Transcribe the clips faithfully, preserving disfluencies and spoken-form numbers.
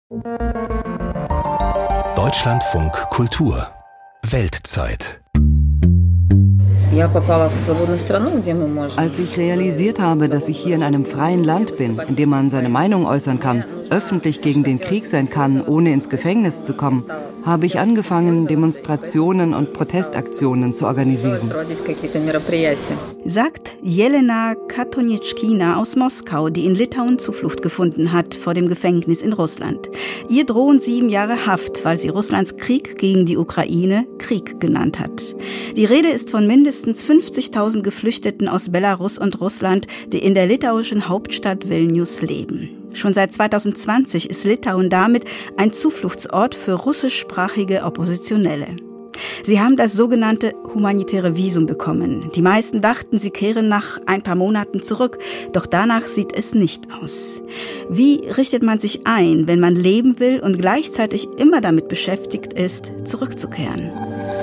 Deutschlandfunk Kultur Weltzeit. Als ich realisiert habe, dass ich hier in einem freien Land bin, in dem man seine Meinung äußern kann, öffentlich gegen den Krieg sein kann, ohne ins Gefängnis zu kommen, habe ich angefangen, Demonstrationen und Protestaktionen zu organisieren. Sagt Jelena Katonietschkina aus Moskau, die in Litauen Zuflucht gefunden hat vor dem Gefängnis in Russland. Ihr drohen sieben Jahre Haft, weil sie Russlands Krieg gegen die Ukraine Krieg genannt hat. Die Rede ist von mindestens fünfzigtausend Geflüchteten aus Belarus und Russland, die in der litauischen Hauptstadt Vilnius leben. Schon seit zweitausendzwanzig ist Litauen damit ein Zufluchtsort für russischsprachige Oppositionelle. Sie haben das sogenannte humanitäre Visum bekommen. Die meisten dachten, sie kehren nach ein paar Monaten zurück, doch danach sieht es nicht aus. Wie richtet man sich ein, wenn man leben will und gleichzeitig immer damit beschäftigt ist, zurückzukehren?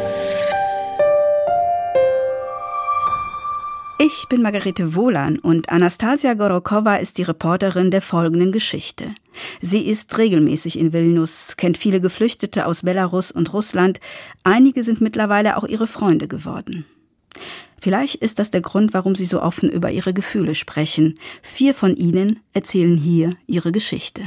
Ich bin Margarete Wohlan und Anastasia Gorokowa ist die Reporterin der folgenden Geschichte. Sie ist regelmäßig in Vilnius, kennt viele Geflüchtete aus Belarus und Russland. Einige sind mittlerweile auch ihre Freunde geworden. Vielleicht ist das der Grund, warum sie so offen über ihre Gefühle sprechen. Vier von ihnen erzählen hier ihre Geschichte.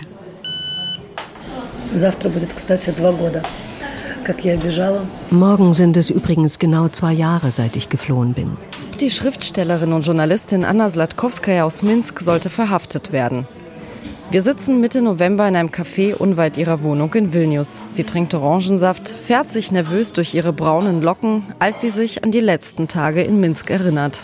Morgen sind es übrigens genau zwei Jahre, seit ich geflohen bin. Die Schriftstellerin und Journalistin Anna Sladkowskaja aus Minsk sollte verhaftet werden. Wir sitzen Mitte November in einem Café unweit ihrer Wohnung in Vilnius. Sie trinkt Orangensaft, fährt sich nervös durch ihre braunen Locken, als sie sich an die letzten Tage in Minsk erinnert.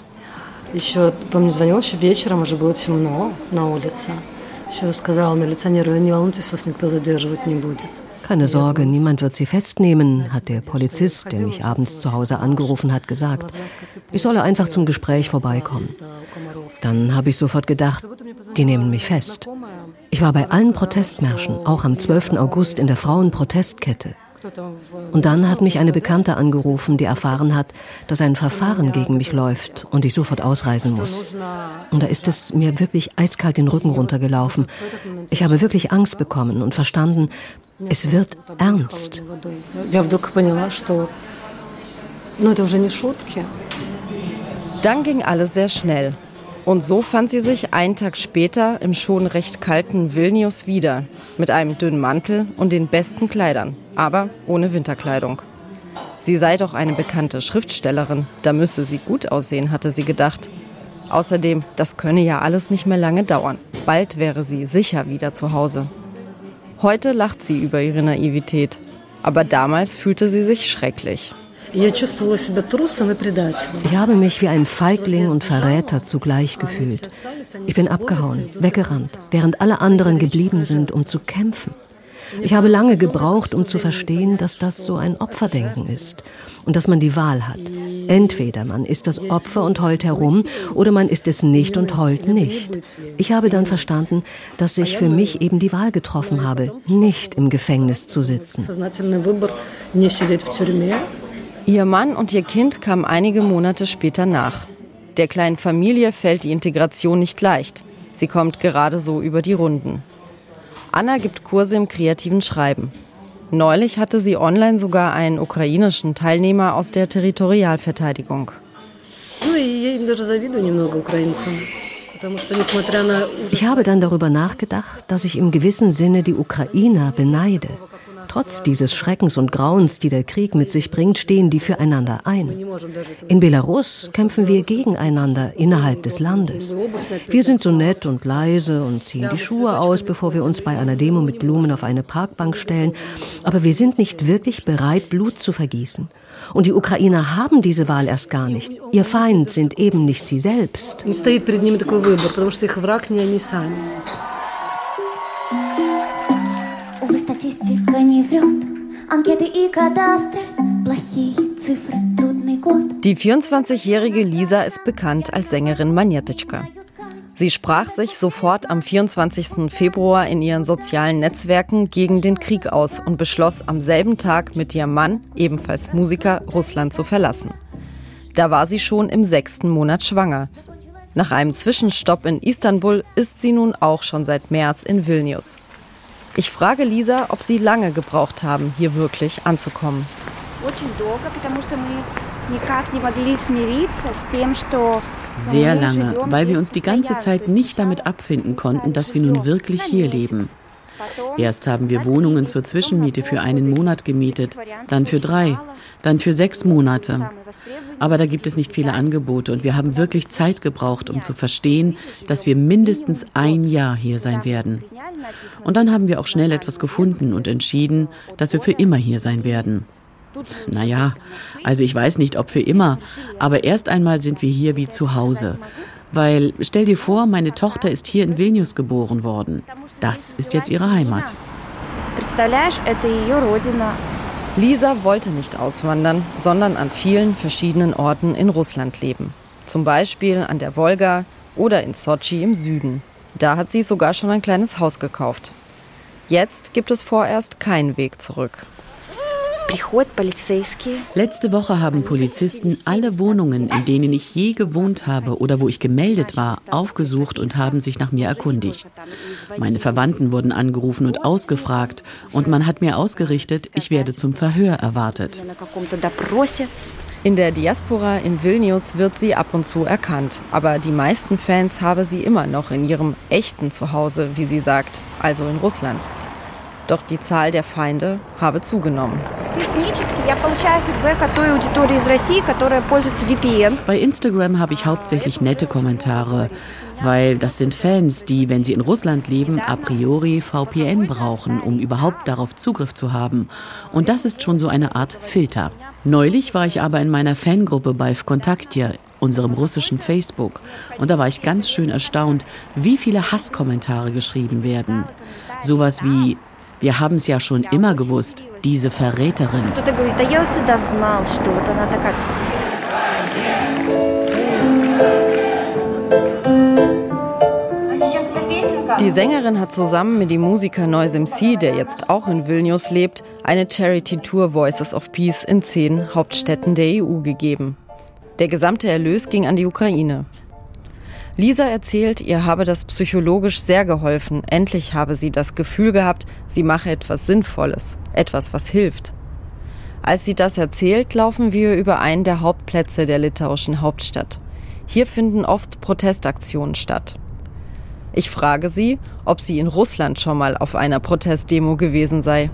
Keine Sorge, niemand wird sie festnehmen, hat der Polizist, der mich abends zu Hause angerufen hat, gesagt. Ich solle einfach zum Gespräch vorbeikommen. Dann habe ich sofort gedacht, die nehmen mich fest. Ich war bei allen Protestmärschen, auch am zwölften August in der Frauenprotestkette. Und dann hat mich eine Bekannte angerufen, die erfahren hat, dass ein Verfahren gegen mich läuft und ich sofort ausreisen muss. Und da ist es mir wirklich eiskalt den Rücken runtergelaufen. Ich habe wirklich Angst bekommen und verstanden, es wird ernst. Dann ging alles sehr schnell. Und so fand sie sich einen Tag später im schon recht kalten Vilnius wieder. Mit einem dünnen Mantel und den besten Kleidern, aber ohne Winterkleidung. Sie sei doch eine bekannte Schriftstellerin, da müsse sie gut aussehen, hatte sie gedacht. Außerdem, das könne ja alles nicht mehr lange dauern. Bald wäre sie sicher wieder zu Hause. Heute lacht sie über ihre Naivität. Aber damals fühlte sie sich schrecklich. Ich habe mich wie ein Feigling und Verräter zugleich gefühlt. Ich bin abgehauen, weggerannt, während alle anderen geblieben sind, um zu kämpfen. Ich habe lange gebraucht, um zu verstehen, dass das so ein Opferdenken ist und dass man die Wahl hat. Entweder man ist das Opfer und heult herum oder man ist es nicht und heult nicht. Ich habe dann verstanden, dass ich für mich eben die Wahl getroffen habe, nicht im Gefängnis zu sitzen. Ihr Mann und ihr Kind kamen einige Monate später nach. Der kleinen Familie fällt die Integration nicht leicht. Sie kommt gerade so über die Runden. Anna gibt Kurse im kreativen Schreiben. Neulich hatte sie online sogar einen ukrainischen Teilnehmer aus der Territorialverteidigung. Ich habe dann darüber nachgedacht, dass ich im gewissen Sinne die Ukrainer beneide. Trotz dieses Schreckens und Grauens, die der Krieg mit sich bringt, stehen die füreinander ein. In Belarus kämpfen wir gegeneinander innerhalb des Landes. Wir sind so nett und leise und ziehen die Schuhe aus, bevor wir uns bei einer Demo mit Blumen auf eine Parkbank stellen. Aber wir sind nicht wirklich bereit, Blut zu vergießen. Und die Ukrainer haben diese Wahl erst gar nicht. Ihr Feind sind eben nicht sie selbst. Die vierundzwanzigjährige Lisa ist bekannt als Sängerin Manjetechka. Sie sprach sich sofort am vierundzwanzigsten Februar in ihren sozialen Netzwerken gegen den Krieg aus und beschloss am selben Tag mit ihrem Mann, ebenfalls Musiker, Russland zu verlassen. Da war sie schon im sechsten Monat schwanger. Nach einem Zwischenstopp in Istanbul ist sie nun auch schon seit März in Vilnius. Ich frage Lisa, ob sie lange gebraucht haben, hier wirklich anzukommen. Sehr lange, weil wir uns die ganze Zeit nicht damit abfinden konnten, dass wir nun wirklich hier leben. Erst haben wir Wohnungen zur Zwischenmiete für einen Monat gemietet, dann für drei, dann für sechs Monate. Aber da gibt es nicht viele Angebote und wir haben wirklich Zeit gebraucht, um zu verstehen, dass wir mindestens ein Jahr hier sein werden. Und dann haben wir auch schnell etwas gefunden und entschieden, dass wir für immer hier sein werden. Naja, also ich weiß nicht, ob für immer, aber erst einmal sind wir hier wie zu Hause. Weil, stell dir vor, meine Tochter ist hier in Vilnius geboren worden. Das ist jetzt ihre Heimat. Lisa wollte nicht auswandern, sondern an vielen verschiedenen Orten in Russland leben. Zum Beispiel an der Wolga oder in Sotschi im Süden. Da hat sie sogar schon ein kleines Haus gekauft. Jetzt gibt es vorerst keinen Weg zurück. Letzte Woche haben Polizisten alle Wohnungen, in denen ich je gewohnt habe oder wo ich gemeldet war, aufgesucht und haben sich nach mir erkundigt. Meine Verwandten wurden angerufen und ausgefragt und man hat mir ausgerichtet, ich werde zum Verhör erwartet. In der Diaspora in Vilnius wird sie ab und zu erkannt. Aber die meisten Fans habe sie immer noch in ihrem echten Zuhause, wie sie sagt, also in Russland. Doch die Zahl der Feinde habe zugenommen. Bei Instagram habe ich hauptsächlich nette Kommentare, weil das sind Fans, die, wenn sie in Russland leben, a priori V P N brauchen, um überhaupt darauf Zugriff zu haben. Und das ist schon so eine Art Filter. Neulich war ich aber in meiner Fangruppe bei Vkontakte, unserem russischen Facebook. Und da war ich ganz schön erstaunt, wie viele Hasskommentare geschrieben werden. Sowas wie: Wir haben es ja schon immer gewusst, diese Verräterin. Die Sängerin hat zusammen mit dem Musiker Noise M C, der jetzt auch in Vilnius lebt, eine Charity-Tour Voices of Peace in zehn Hauptstädten der E U gegeben. Der gesamte Erlös ging an die Ukraine. Lisa erzählt, ihr habe das psychologisch sehr geholfen. Endlich habe sie das Gefühl gehabt, sie mache etwas Sinnvolles, etwas, was hilft. Als sie das erzählt, laufen wir über einen der Hauptplätze der litauischen Hauptstadt. Hier finden oft Protestaktionen statt. Ich frage sie, ob sie in Russland schon mal auf einer Protestdemo gewesen sei.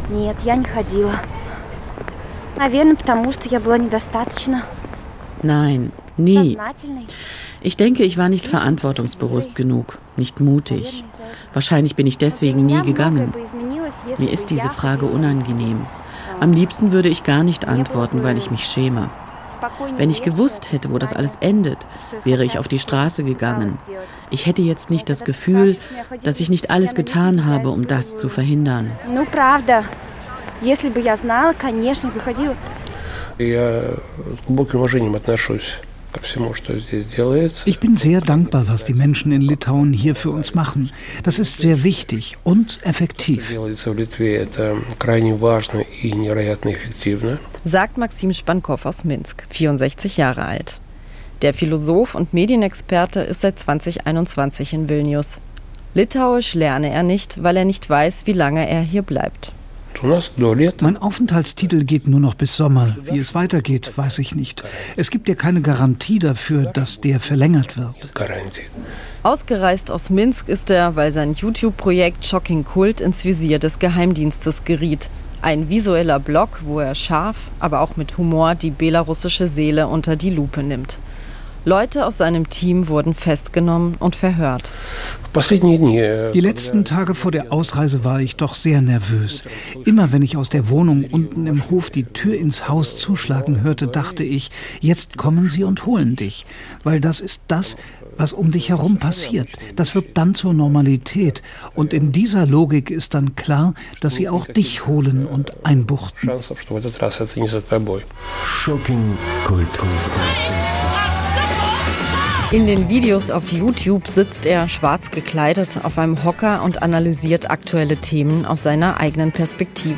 Nein, nie. Ich denke, ich war nicht verantwortungsbewusst genug, nicht mutig. Wahrscheinlich bin ich deswegen nie gegangen. Mir ist diese Frage unangenehm. Am liebsten würde ich gar nicht antworten, weil ich mich schäme. Wenn ich gewusst hätte, wo das alles endet, wäre ich auf die Straße gegangen. Ich hätte jetzt nicht das Gefühl, dass ich nicht alles getan habe, um das zu verhindern. Ich bin sehr dankbar, was die Menschen in Litauen hier für uns machen. Das ist sehr wichtig und effektiv. Sagt Maxim Spankow aus Minsk, vierundsechzig Jahre alt. Der Philosoph und Medienexperte ist seit zwanzig einundzwanzig in Vilnius. Litauisch lerne er nicht, weil er nicht weiß, wie lange er hier bleibt. Mein Aufenthaltstitel geht nur noch bis Sommer. Wie es weitergeht, weiß ich nicht. Es gibt ja keine Garantie dafür, dass der verlängert wird. Ausgereist aus Minsk ist er, weil sein YouTube-Projekt Shocking Cult ins Visier des Geheimdienstes geriet. Ein visueller Blog, wo er scharf, aber auch mit Humor die belarussische Seele unter die Lupe nimmt. Leute aus seinem Team wurden festgenommen und verhört. Die letzten Tage vor der Ausreise war ich doch sehr nervös. Immer wenn ich aus der Wohnung unten im Hof die Tür ins Haus zuschlagen hörte, dachte ich, jetzt kommen sie und holen dich. Weil das ist das, was um dich herum passiert. Das wird dann zur Normalität. Und in dieser Logik ist dann klar, dass sie auch dich holen und einbuchten. Shocking Kultur. In den Videos auf YouTube sitzt er schwarz gekleidet auf einem Hocker und analysiert aktuelle Themen aus seiner eigenen Perspektive.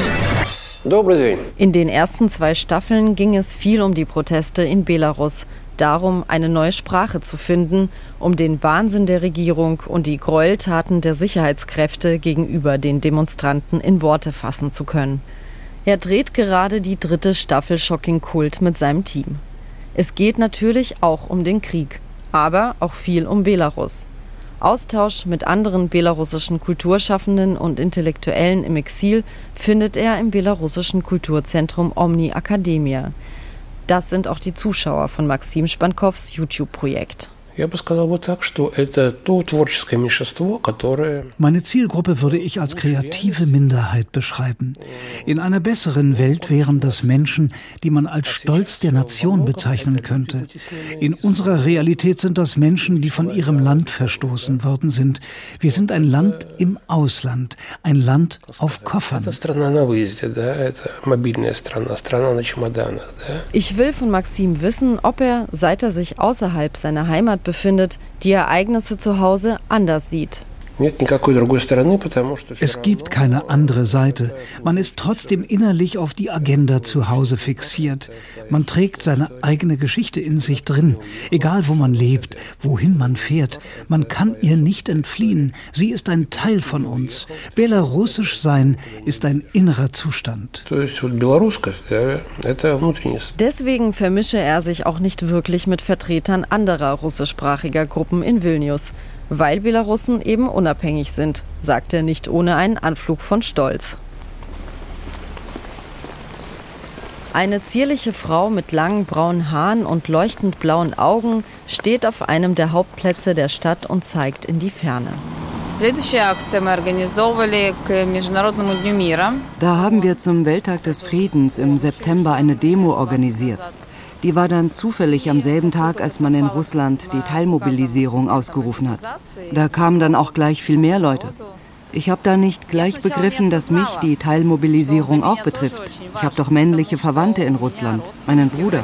In den ersten zwei Staffeln ging es viel um die Proteste in Belarus. darum, eine neue Sprache zu finden, um den Wahnsinn der Regierung und die Gräueltaten der Sicherheitskräfte gegenüber den Demonstranten in Worte fassen zu können. Er dreht gerade die dritte Staffel Shocking Kult mit seinem Team. Es geht natürlich auch um den Krieg, aber auch viel um Belarus. Austausch mit anderen belarussischen Kulturschaffenden und Intellektuellen im Exil findet er im belarussischen Kulturzentrum Omni Akademia. Das sind auch die Zuschauer von Maxim Spankows YouTube-Projekt. Meine Zielgruppe würde ich als kreative Minderheit beschreiben. In einer besseren Welt wären das Menschen, die man als Stolz der Nation bezeichnen könnte. In unserer Realität sind das Menschen, die von ihrem Land verstoßen worden sind. Wir sind ein Land im Ausland, ein Land auf Koffern. Ich will von Maxim wissen, ob er, seit er sich außerhalb seiner Heimat befindet, die Ereignisse zu Hause anders sieht. Es gibt keine andere Seite. Man ist trotzdem innerlich auf die Agenda zu Hause fixiert. Man trägt seine eigene Geschichte in sich drin. Egal wo man lebt, wohin man fährt, man kann ihr nicht entfliehen. Sie ist ein Teil von uns. Belarussisch sein ist ein innerer Zustand. Deswegen vermische er sich auch nicht wirklich mit Vertretern anderer russischsprachiger Gruppen in Vilnius. Weil Belarussen eben unabhängig sind, sagt er nicht ohne einen Anflug von Stolz. Eine zierliche Frau mit langen braunen Haaren und leuchtend blauen Augen steht auf einem der Hauptplätze der Stadt und zeigt in die Ferne. Da haben wir zum Welttag des Friedens im September eine Demo organisiert. Die war dann zufällig am selben Tag, als man in Russland die Teilmobilisierung ausgerufen hat. Da kamen dann auch gleich viel mehr Leute. Ich habe da nicht gleich begriffen, dass mich die Teilmobilisierung auch betrifft. Ich habe doch männliche Verwandte in Russland, meinen Bruder.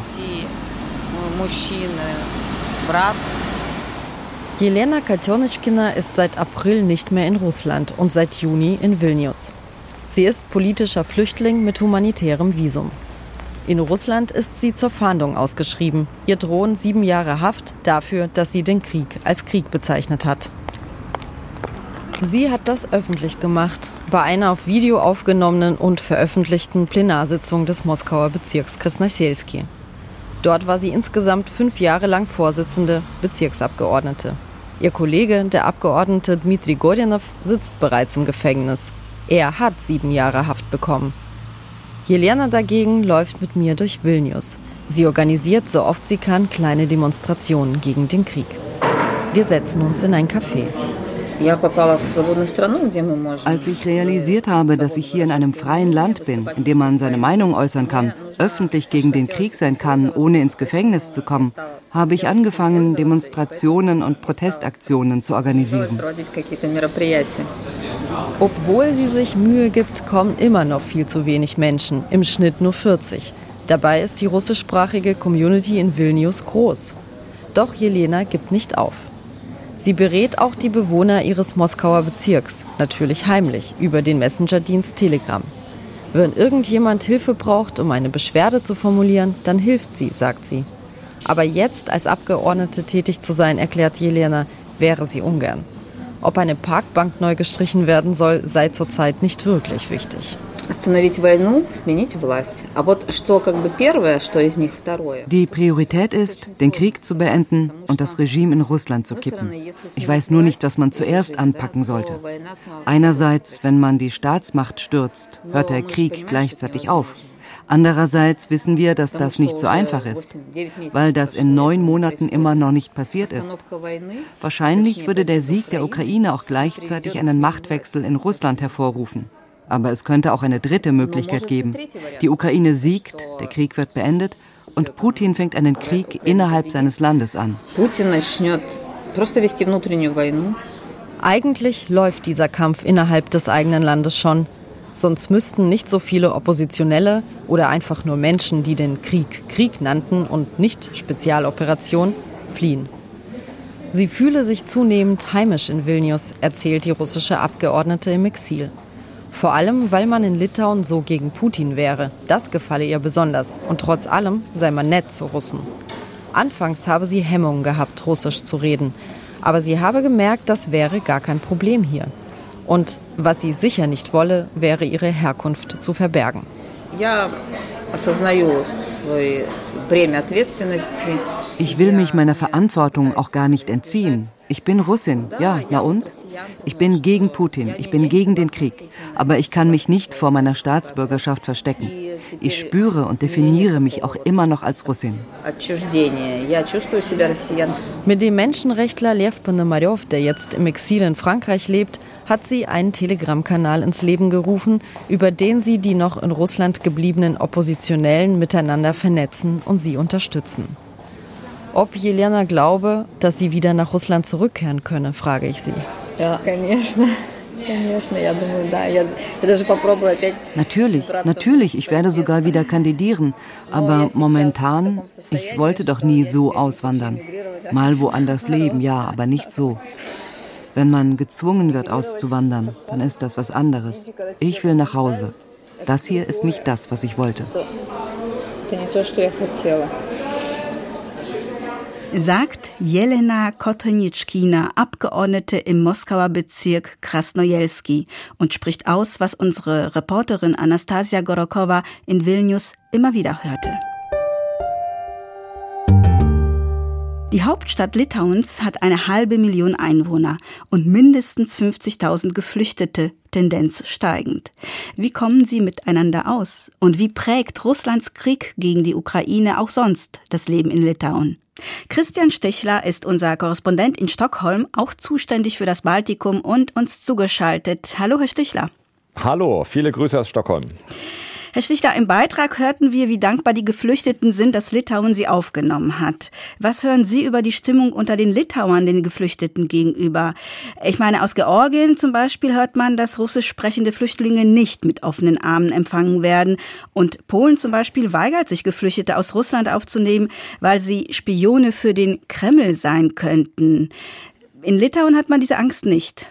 Jelena Katjonitschkina ist seit April nicht mehr in Russland und seit Juni in Vilnius. Sie ist politischer Flüchtling mit humanitärem Visum. In Russland ist sie zur Fahndung ausgeschrieben. Ihr drohen sieben Jahre Haft dafür, dass sie den Krieg als Krieg bezeichnet hat. Sie hat das öffentlich gemacht, bei einer auf Video aufgenommenen und veröffentlichten Plenarsitzung des Moskauer Bezirks Krasnoselski. Dort war sie insgesamt fünf Jahre lang Vorsitzende, Bezirksabgeordnete. Ihr Kollege, der Abgeordnete Dmitri Gorinov, sitzt bereits im Gefängnis. Er hat sieben Jahre Haft bekommen. Jelena dagegen läuft mit mir durch Vilnius. Sie organisiert, so oft sie kann, kleine Demonstrationen gegen den Krieg. Wir setzen uns in ein Café. Als ich realisiert habe, dass ich hier in einem freien Land bin, in dem man seine Meinung äußern kann, öffentlich gegen den Krieg sein kann, ohne ins Gefängnis zu kommen, habe ich angefangen, Demonstrationen und Protestaktionen zu organisieren. Obwohl sie sich Mühe gibt, kommen immer noch viel zu wenig Menschen, im Schnitt nur vierzig. Dabei ist die russischsprachige Community in Vilnius groß. Doch Jelena gibt nicht auf. Sie berät auch die Bewohner ihres Moskauer Bezirks, natürlich heimlich, über den Messenger-Dienst Telegram. Wenn irgendjemand Hilfe braucht, um eine Beschwerde zu formulieren, dann hilft sie, sagt sie. Aber jetzt als Abgeordnete tätig zu sein, erklärt Jelena, wäre sie ungern. Ob eine Parkbank neu gestrichen werden soll, sei zurzeit nicht wirklich wichtig. Die Priorität ist, den Krieg zu beenden und das Regime in Russland zu kippen. Ich weiß nur nicht, was man zuerst anpacken sollte. Einerseits, wenn man die Staatsmacht stürzt, hört der Krieg gleichzeitig auf. Andererseits wissen wir, dass das nicht so einfach ist, weil das in neun Monaten immer noch nicht passiert ist. Wahrscheinlich würde der Sieg der Ukraine auch gleichzeitig einen Machtwechsel in Russland hervorrufen. Aber es könnte auch eine dritte Möglichkeit geben. Die Ukraine siegt, der Krieg wird beendet und Putin fängt einen Krieg innerhalb seines Landes an. Eigentlich läuft dieser Kampf innerhalb des eigenen Landes schon. Sonst müssten nicht so viele Oppositionelle oder einfach nur Menschen, die den Krieg Krieg nannten und nicht Spezialoperation, fliehen. Sie fühle sich zunehmend heimisch in Vilnius, erzählt die russische Abgeordnete im Exil. Vor allem, weil man in Litauen so gegen Putin wäre. Das gefalle ihr besonders. Und trotz allem sei man nett zu Russen. Anfangs habe sie Hemmungen gehabt, Russisch zu reden. Aber sie habe gemerkt, das wäre gar kein Problem hier. Und was sie sicher nicht wolle, wäre ihre Herkunft zu verbergen. Ich will mich meiner Verantwortung auch gar nicht entziehen. Ich bin Russin, ja, na und? Ich bin gegen Putin, ich bin gegen den Krieg. Aber ich kann mich nicht vor meiner Staatsbürgerschaft verstecken. Ich spüre und definiere mich auch immer noch als Russin. Mit dem Menschenrechtler Lev Ponomarev, der jetzt im Exil in Frankreich lebt, hat sie einen Telegram-Kanal ins Leben gerufen, über den sie die noch in Russland gebliebenen Oppositionellen miteinander vernetzen und sie unterstützen. Ob Jelena glaube, dass sie wieder nach Russland zurückkehren könne, frage ich sie. Ja, конечно. Natürlich, natürlich, ich werde sogar wieder kandidieren. Aber momentan, ich wollte doch nie so auswandern. Mal woanders leben, ja, aber nicht so. Wenn man gezwungen wird auszuwandern, dann ist das was anderes. Ich will nach Hause. Das hier ist nicht das, was ich wollte. Sagt Jelena Kotonitschkina, Abgeordnete im Moskauer Bezirk Krasnojelski, und spricht aus, was unsere Reporterin Anastasia Gorokowa in Vilnius immer wieder hörte. Die Hauptstadt Litauens hat eine halbe Million Einwohner und mindestens fünfzigtausend Geflüchtete, Tendenz steigend. Wie kommen sie miteinander aus? Und wie prägt Russlands Krieg gegen die Ukraine auch sonst das Leben in Litauen? Christian Stichler ist unser Korrespondent in Stockholm, auch zuständig für das Baltikum und uns zugeschaltet. Hallo, Herr Stichler. Hallo, viele Grüße aus Stockholm. Herr Stichler, im Beitrag hörten wir, wie dankbar die Geflüchteten sind, dass Litauen sie aufgenommen hat. Was hören Sie über die Stimmung unter den Litauern den Geflüchteten gegenüber? Ich meine, aus Georgien zum Beispiel hört man, dass russisch sprechende Flüchtlinge nicht mit offenen Armen empfangen werden. Und Polen zum Beispiel weigert sich, Geflüchtete aus Russland aufzunehmen, weil sie Spione für den Kreml sein könnten. In Litauen hat man diese Angst nicht.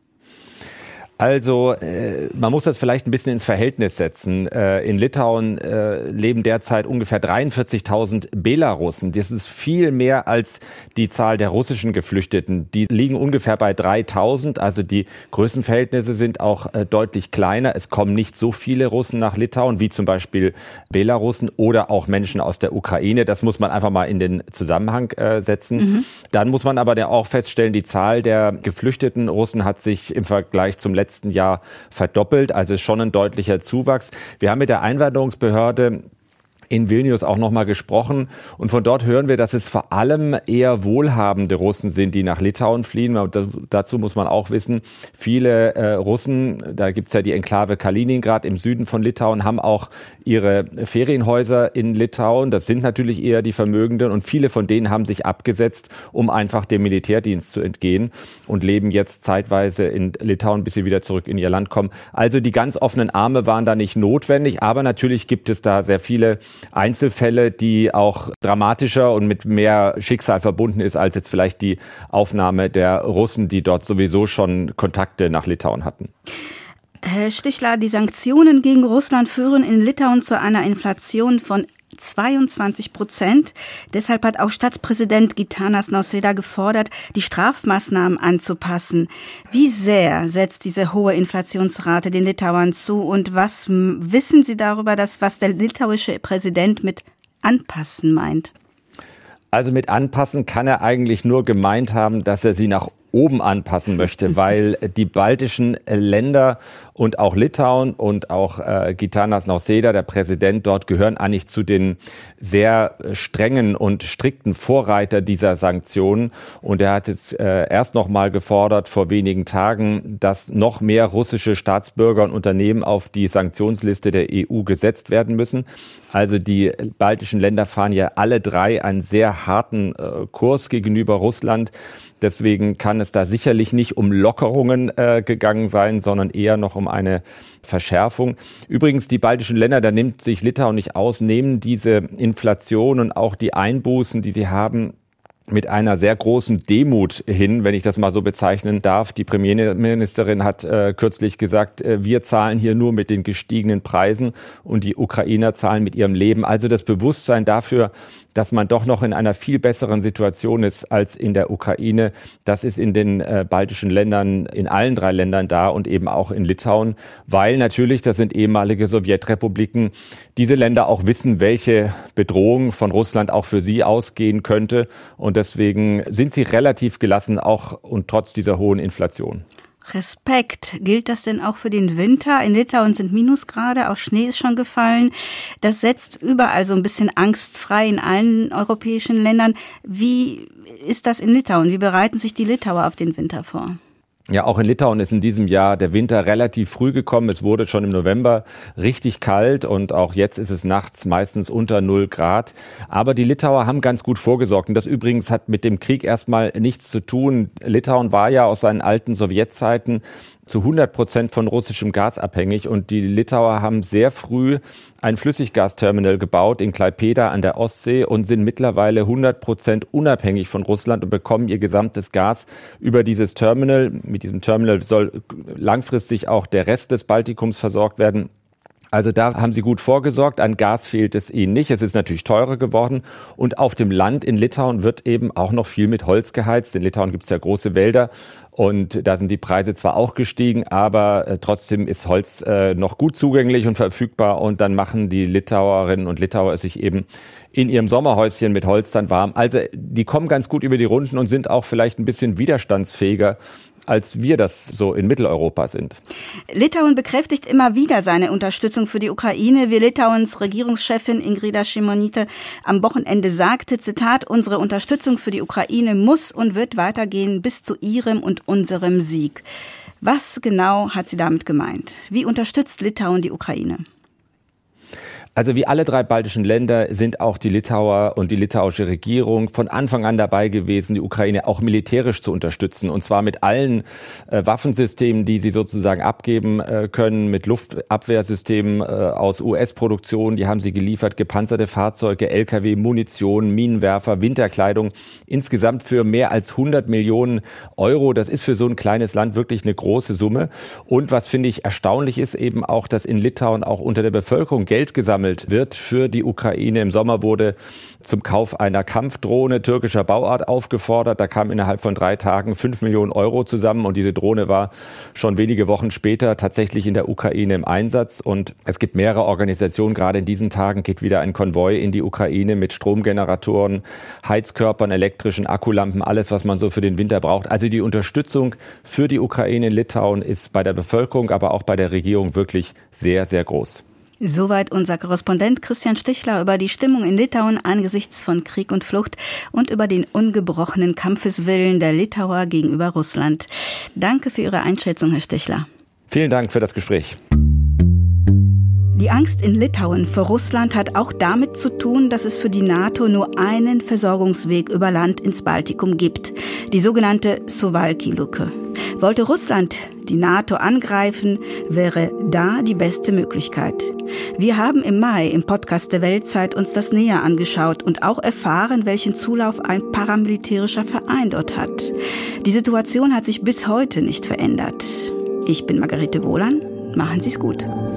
Also äh, man muss das vielleicht ein bisschen ins Verhältnis setzen. Äh, in Litauen äh, leben derzeit ungefähr dreiundvierzigtausend Belarussen. Das ist viel mehr als die Zahl der russischen Geflüchteten. Die liegen ungefähr bei dreitausend. Also die Größenverhältnisse sind auch äh, deutlich kleiner. Es kommen nicht so viele Russen nach Litauen, wie zum Beispiel Belarussen oder auch Menschen aus der Ukraine. Das muss man einfach mal in den Zusammenhang äh, setzen. Mhm. Dann muss man aber auch feststellen, die Zahl der geflüchteten Russen hat sich im Vergleich zum letzten letzten Jahr verdoppelt, also ist schon ein deutlicher Zuwachs. Wir haben mit der Einwanderungsbehörde in Vilnius auch nochmal gesprochen und von dort hören wir, dass es vor allem eher wohlhabende Russen sind, die nach Litauen fliehen. Dazu muss man auch wissen, viele äh, Russen, da gibt's ja die Enklave Kaliningrad im Süden von Litauen, haben auch ihre Ferienhäuser in Litauen. Das sind natürlich eher die Vermögenden und viele von denen haben sich abgesetzt, um einfach dem Militärdienst zu entgehen und leben jetzt zeitweise in Litauen, bis sie wieder zurück in ihr Land kommen. Also die ganz offenen Arme waren da nicht notwendig, aber natürlich gibt es da sehr viele Einzelfälle, die auch dramatischer und mit mehr Schicksal verbunden ist, als jetzt vielleicht die Aufnahme der Russen, die dort sowieso schon Kontakte nach Litauen hatten. Herr Stichler, die Sanktionen gegen Russland führen in Litauen zu einer Inflation von zweiundzwanzig Prozent. Deshalb hat auch Staatspräsident Gitanas Nausėda gefordert, die Strafmaßnahmen anzupassen. Wie sehr setzt diese hohe Inflationsrate den Litauern zu und was wissen Sie darüber, dass, was der litauische Präsident mit anpassen meint? Also mit anpassen kann er eigentlich nur gemeint haben, dass er sie nach oben anpassen möchte, weil die baltischen Länder und auch Litauen und auch äh, Gitanas Nausėda, der Präsident dort, gehören eigentlich zu den sehr strengen und strikten Vorreiter dieser Sanktionen. Und er hat jetzt äh, erst noch mal gefordert vor wenigen Tagen, dass noch mehr russische Staatsbürger und Unternehmen auf die Sanktionsliste der E U gesetzt werden müssen. Also die baltischen Länder fahren ja alle drei einen sehr harten äh, Kurs gegenüber Russland. Deswegen kann es da sicherlich nicht um Lockerungen äh, gegangen sein, sondern eher noch um eine Verschärfung. Übrigens, die baltischen Länder, da nimmt sich Litauen nicht aus, nehmen diese Inflation und auch die Einbußen, die sie haben, mit einer sehr großen Demut hin, wenn ich das mal so bezeichnen darf. Die Premierministerin hat äh, kürzlich gesagt, äh, wir zahlen hier nur mit den gestiegenen Preisen und die Ukrainer zahlen mit ihrem Leben. Also das Bewusstsein dafür, dass man doch noch in einer viel besseren Situation ist als in der Ukraine. Das ist in den äh, baltischen Ländern, in allen drei Ländern da und eben auch in Litauen, weil natürlich, das sind ehemalige Sowjetrepubliken, diese Länder auch wissen, welche Bedrohung von Russland auch für sie ausgehen könnte. Und deswegen sind sie relativ gelassen, auch und trotz dieser hohen Inflation. Respekt. Gilt das denn auch für den Winter? In Litauen sind Minusgrade, auch Schnee ist schon gefallen. Das setzt überall so ein bisschen Angst frei in allen europäischen Ländern. Wie ist das in Litauen? Wie bereiten sich die Litauer auf den Winter vor? Ja, auch in Litauen ist in diesem Jahr der Winter relativ früh gekommen. Es wurde schon im November richtig kalt und auch jetzt ist es nachts meistens unter null Grad. Aber die Litauer haben ganz gut vorgesorgt. Und das übrigens hat mit dem Krieg erstmal nichts zu tun. Litauen war ja aus seinen alten Sowjetzeiten zu hundert Prozent von russischem Gas abhängig. Und die Litauer haben sehr früh ein Flüssiggasterminal gebaut in Klaipėda an der Ostsee und sind mittlerweile hundert Prozent unabhängig von Russland und bekommen ihr gesamtes Gas über dieses Terminal. Mit diesem Terminal soll langfristig auch der Rest des Baltikums versorgt werden. Also da haben sie gut vorgesorgt. An Gas fehlt es ihnen nicht. Es ist natürlich teurer geworden. Und auf dem Land in Litauen wird eben auch noch viel mit Holz geheizt. In Litauen gibt es ja große Wälder. Und da sind die Preise zwar auch gestiegen, aber äh, trotzdem ist Holz äh, noch gut zugänglich und verfügbar. Und dann machen die Litauerinnen und Litauer es sich eben in ihrem Sommerhäuschen mit Holz dann warm. Also die kommen ganz gut über die Runden und sind auch vielleicht ein bisschen widerstandsfähiger, als wir das so in Mitteleuropa sind. Litauen bekräftigt immer wieder seine Unterstützung für die Ukraine, wie Litauens Regierungschefin Ingrida Šimonytė am Wochenende sagte, Zitat, unsere Unterstützung für die Ukraine muss und wird weitergehen bis zu ihrem und unserem Sieg. Was genau hat sie damit gemeint? Wie unterstützt Litauen die Ukraine? Also wie alle drei baltischen Länder sind auch die Litauer und die litauische Regierung von Anfang an dabei gewesen, die Ukraine auch militärisch zu unterstützen. Und zwar mit allen äh, Waffensystemen, die sie sozusagen abgeben äh, können, mit Luftabwehrsystemen äh, aus U S-Produktion. Die haben sie geliefert, gepanzerte Fahrzeuge, L K W, Munition, Minenwerfer, Winterkleidung. Insgesamt für mehr als hundert Millionen Euro. Das ist für so ein kleines Land wirklich eine große Summe. Und was finde ich erstaunlich ist eben auch, dass in Litauen auch unter der Bevölkerung Geld gesammelt wird für die Ukraine. Im Sommer wurde zum Kauf einer Kampfdrohne türkischer Bauart aufgefordert. Da kamen innerhalb von drei Tagen fünf Millionen Euro zusammen und diese Drohne war schon wenige Wochen später tatsächlich in der Ukraine im Einsatz. Und es gibt mehrere Organisationen, gerade in diesen Tagen geht wieder ein Konvoi in die Ukraine mit Stromgeneratoren, Heizkörpern, elektrischen Akkulampen, alles, was man so für den Winter braucht. Also die Unterstützung für die Ukraine in Litauen ist bei der Bevölkerung, aber auch bei der Regierung wirklich sehr, sehr groß. Soweit unser Korrespondent Christian Stichler über die Stimmung in Litauen angesichts von Krieg und Flucht und über den ungebrochenen Kampfeswillen der Litauer gegenüber Russland. Danke für Ihre Einschätzung, Herr Stichler. Vielen Dank für das Gespräch. Die Angst in Litauen vor Russland hat auch damit zu tun, dass es für die NATO nur einen Versorgungsweg über Land ins Baltikum gibt, die sogenannte Suwałki-Lücke. Wollte Russland die NATO angreifen, wäre da die beste Möglichkeit. Wir haben im Mai im Podcast der Weltzeit uns das näher angeschaut und auch erfahren, welchen Zulauf ein paramilitärischer Verein dort hat. Die Situation hat sich bis heute nicht verändert. Ich bin Margarete Wohlan. Machen Sie es gut.